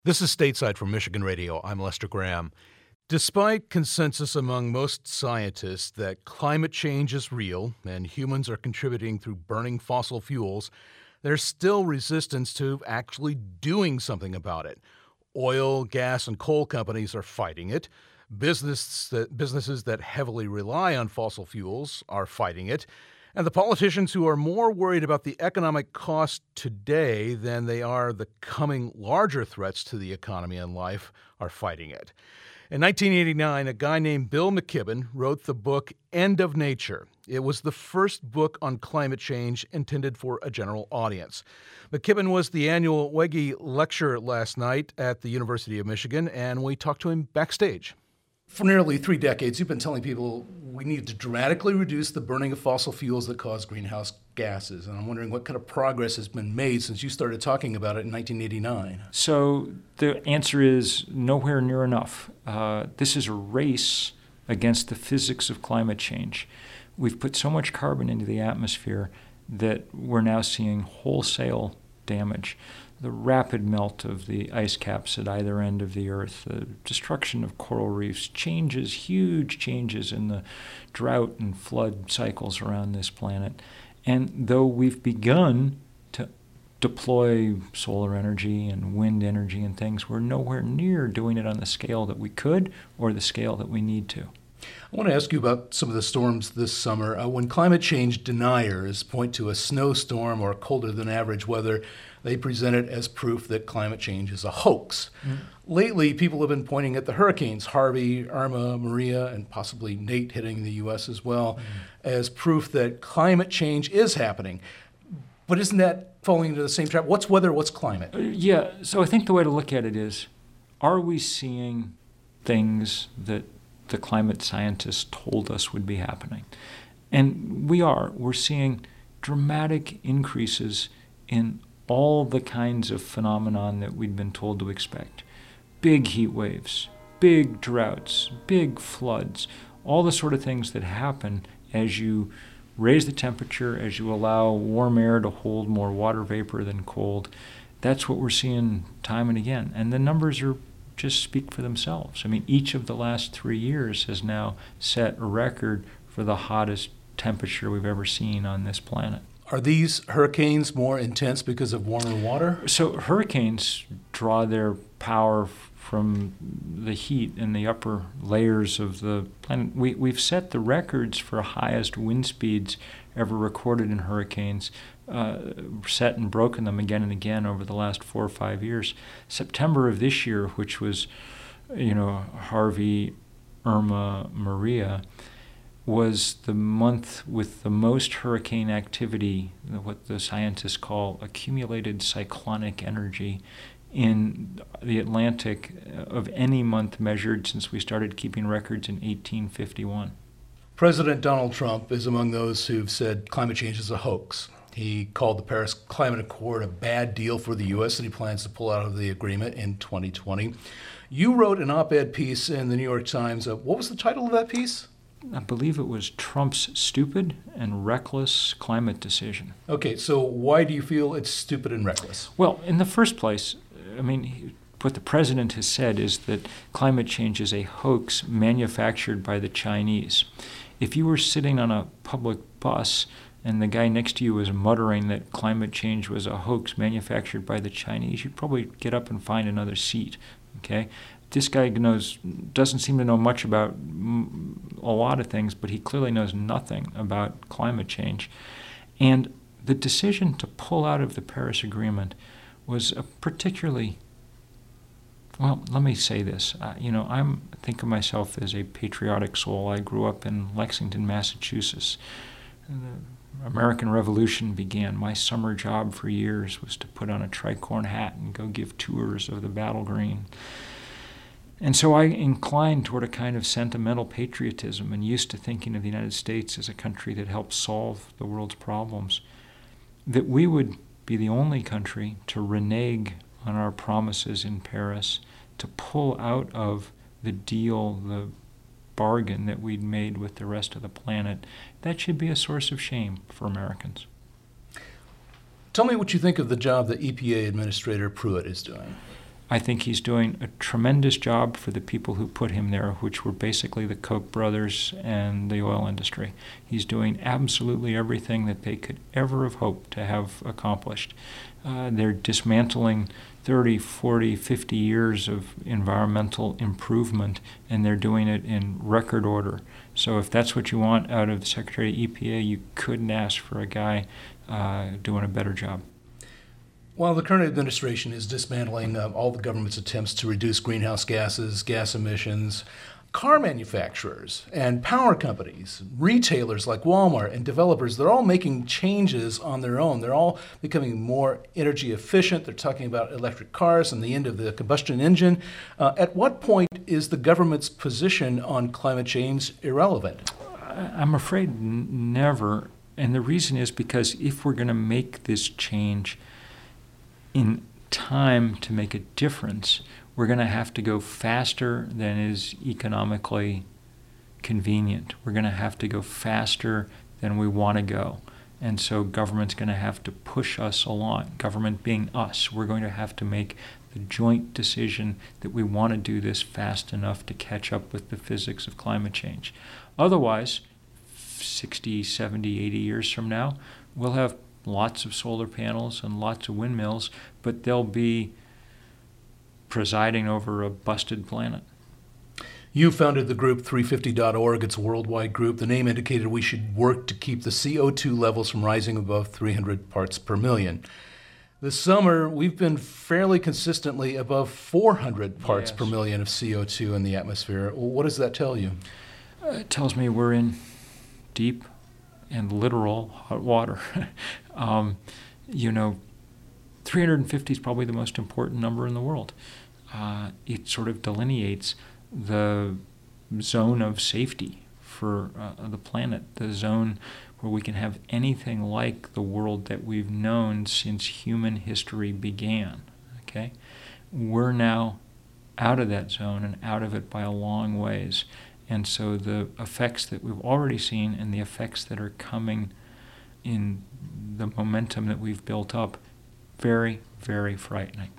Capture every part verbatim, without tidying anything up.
This is Stateside from Michigan Radio. I'm Lester Graham. Despite consensus among most scientists that climate change is real and humans are contributing through burning fossil fuels, there's still resistance to actually doing something about it. Oil, gas, and coal companies are fighting it. Business that, businesses that heavily rely on fossil fuels are fighting it. And the politicians who are more worried about the economic cost today than they are the coming larger threats to the economy and life are fighting it. In nineteen eighty-nine, a guy named Bill McKibben wrote the book End of Nature. It was the first book on climate change intended for a general audience. McKibben was the annual Wege lecture last night at the University of Michigan, and we talked to him backstage. For nearly three decades, you've been telling people we need to dramatically reduce the burning of fossil fuels that cause greenhouse gases. And I'm wondering what kind of progress has been made since you started talking about it in nineteen eighty-nine. So the answer is nowhere near enough. Uh, this is a race against the physics of climate change. We've put so much carbon into the atmosphere that we're now seeing wholesale damage. The rapid melt of the ice caps at either end of the Earth, the destruction of coral reefs, changes, huge changes in the drought and flood cycles around this planet. And though we've begun to deploy solar energy and wind energy and things, we're nowhere near doing it on the scale that we could or the scale that we need to. I want to ask you about some of the storms this summer. Uh, when climate change deniers point to a snowstorm or colder than average weather, they present it as proof that climate change is a hoax. Mm. Lately, people have been pointing at the hurricanes, Harvey, Irma, Maria, and possibly Nate hitting the U S as well, mm. as proof that climate change is happening. But isn't that falling into the same trap? What's weather, what's climate? Uh, yeah, so I think the way to look at it is, are we seeing things that the climate scientists told us would be happening? And we are. We're seeing dramatic increases in all the kinds of phenomenon that we'd been told to expect. Big heat waves, big droughts, big floods, all the sort of things that happen as you raise the temperature, as you allow warm air to hold more water vapor than cold. That's what we're seeing time and again. And the numbers are just speak for themselves. I mean, each of the last three years has now set a record for the hottest temperature we've ever seen on this planet. Are these hurricanes more intense because of warmer water? So hurricanes draw their power from the heat in the upper layers of the planet. We, we've set the records for highest wind speeds ever recorded in hurricanes, uh, set and broken them again and again over the last four or five years. September of this year, which was, you know, Harvey, Irma, Maria, was the month with the most hurricane activity, what the scientists call accumulated cyclonic energy, in the Atlantic of any month measured since we started keeping records in eighteen fifty-one. President Donald Trump is among those who've said climate change is a hoax. He called the Paris Climate Accord a bad deal for the U S and he plans to pull out of the agreement in twenty twenty. You wrote an op-ed piece in the New York Times. Uh, what was the title of that piece? I believe it was Trump's stupid and reckless climate decision. Okay, so why do you feel it's stupid and reckless? Well, in the first place, I mean, what the president has said is that climate change is a hoax manufactured by the Chinese. If you were sitting on a public bus and the guy next to you was muttering that climate change was a hoax manufactured by the Chinese, you'd probably get up and find another seat, okay? This guy knows, doesn't seem to know much about a lot of things, but he clearly knows nothing about climate change. And the decision to pull out of the Paris Agreement was a particularly, well, let me say this. Uh, you know, I think of myself as a patriotic soul. I grew up in Lexington, Massachusetts. The American Revolution began. My summer job for years was to put on a tricorn hat and go give tours of the battle green. And so I inclined toward a kind of sentimental patriotism and used to thinking of the United States as a country that helped solve the world's problems, that we would be the only country to renege on our promises in Paris, to pull out of the deal, the bargain that we'd made with the rest of the planet. That should be a source of shame for Americans. Tell me what you think of the job that E P A Administrator Pruitt is doing. I think he's doing a tremendous job for the people who put him there, which were basically the Koch brothers and the oil industry. He's doing absolutely everything that they could ever have hoped to have accomplished. Uh, they're dismantling thirty, forty, fifty years of environmental improvement, and they're doing it in record order. So if that's what you want out of the Secretary of E P A, you couldn't ask for a guy uh, doing a better job. While the current administration is dismantling uh, all the government's attempts to reduce greenhouse gases, gas emissions, car manufacturers and power companies, retailers like Walmart and developers, they're all making changes on their own. They're all becoming more energy efficient. They're talking about electric cars and the end of the combustion engine. Uh, at what point is the government's position on climate change irrelevant? I'm afraid n- never. And the reason is because if we're going to make this change in time to make a difference, we're going to have to go faster than is economically convenient. We're going to have to go faster than we want to go. And so government's going to have to push us along. Government being us, we're going to have to make the joint decision that we want to do this fast enough to catch up with the physics of climate change. Otherwise, sixty, seventy, eighty years from now, we'll have lots of solar panels and lots of windmills, but they'll be presiding over a busted planet. You founded the group three fifty dot org. It's a worldwide group. The name indicated we should work to keep the C O two levels from rising above three hundred parts per million. This summer, we've been fairly consistently above four hundred parts yes. per million of C O two in the atmosphere. What does that tell you? Uh, it tells me we're in deep and literal hot water. um, you know, three hundred fifty is probably the most important number in the world. Uh, it sort of delineates the zone of safety for uh, the planet, the zone where we can have anything like the world that we've known since human history began. Okay, we're now out of that zone and out of it by a long ways. And so the effects that we've already seen and the effects that are coming in the momentum that we've built up, very, very frightening.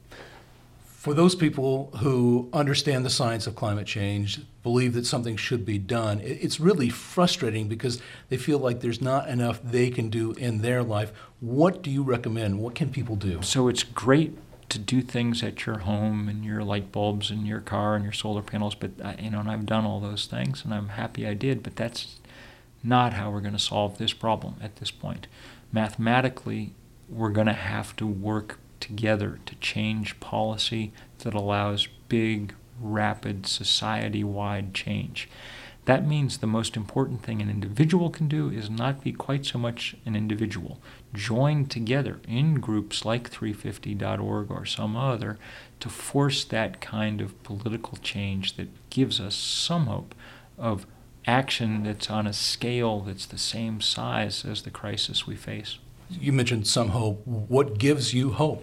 For those people who understand the science of climate change, believe that something should be done, it's really frustrating because they feel like there's not enough they can do in their life. What do you recommend? What can people do? So it's great to do things at your home and your light bulbs and your car and your solar panels, but I, you know, and I've done all those things, and I'm happy I did, but that's not how we're going to solve this problem at this point. Mathematically, we're going to have to work together to change policy that allows big, rapid, society-wide change. That means the most important thing an individual can do is not be quite so much an individual. Join together in groups like three fifty dot org or some other to force that kind of political change that gives us some hope of action that's on a scale that's the same size as the crisis we face. You mentioned some hope. What gives you hope?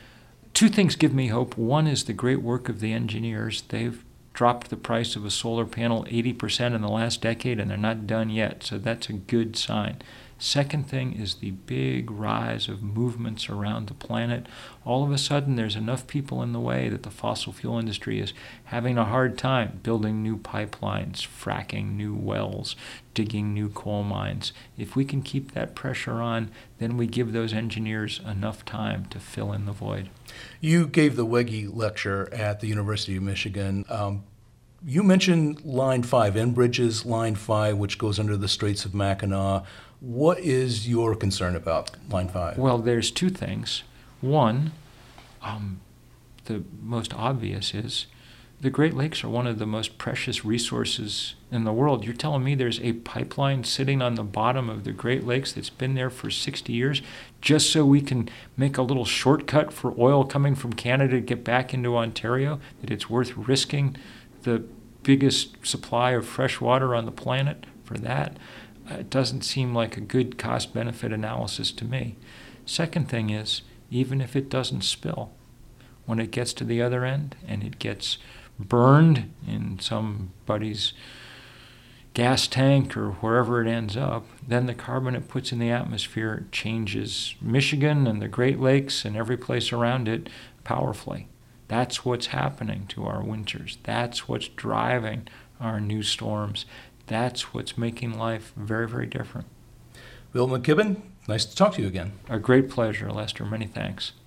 Two things give me hope. One is the great work of the engineers. They've dropped the price of a solar panel eighty percent in the last decade, and they're not done yet, so that's a good sign. Second thing is the big rise of movements around the planet. All of a sudden, there's enough people in the way that the fossil fuel industry is having a hard time building new pipelines, fracking new wells, digging new coal mines. If we can keep that pressure on, then we give those engineers enough time to fill in the void. You gave the Wege lecture at the University of Michigan. Um, you mentioned Line five, Enbridge's Line five, which goes under the Straits of Mackinac. What is your concern about Line five? Well, there's two things. One, um, the most obvious is the Great Lakes are one of the most precious resources in the world. You're telling me there's a pipeline sitting on the bottom of the Great Lakes that's been there for sixty years just so we can make a little shortcut for oil coming from Canada to get back into Ontario, that it's worth risking the biggest supply of fresh water on the planet for that? It doesn't seem like a good cost-benefit analysis to me. Second thing is, even if it doesn't spill, when it gets to the other end and it gets burned in somebody's gas tank or wherever it ends up, then the carbon it puts in the atmosphere changes Michigan and the Great Lakes and every place around it powerfully. That's what's happening to our winters. That's what's driving our new storms. That's what's making life very, very different. Bill McKibben, nice to talk to you again. A great pleasure, Lester. Many thanks.